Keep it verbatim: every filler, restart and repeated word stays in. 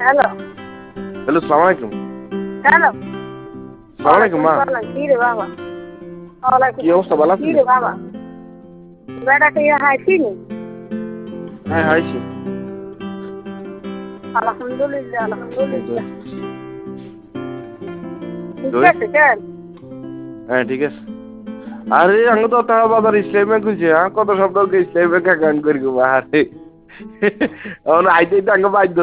Hello hello সালাম আলাইকুম। Hello সালাম আলাইকুম মা। কি রে বাবা ওয়ালাইকুম কি অবস্থা, ভালো আছেন? কি রে বাবা বেটাকে হাসি নি হ্যাঁ হাইছি। আলহামদুলিল্লাহ আলহামদুলিল্লাহ ঠিক দই? আছে কেন হ্যাঁ ঠিক আছে। আরে আঙ্গ তো তারা বাজার ইসলামে খুঁজছে হ্যাঁ কত শব্দ ইসলামে কাকান করি গো আরে আইতে আঙ্গ বাধ্য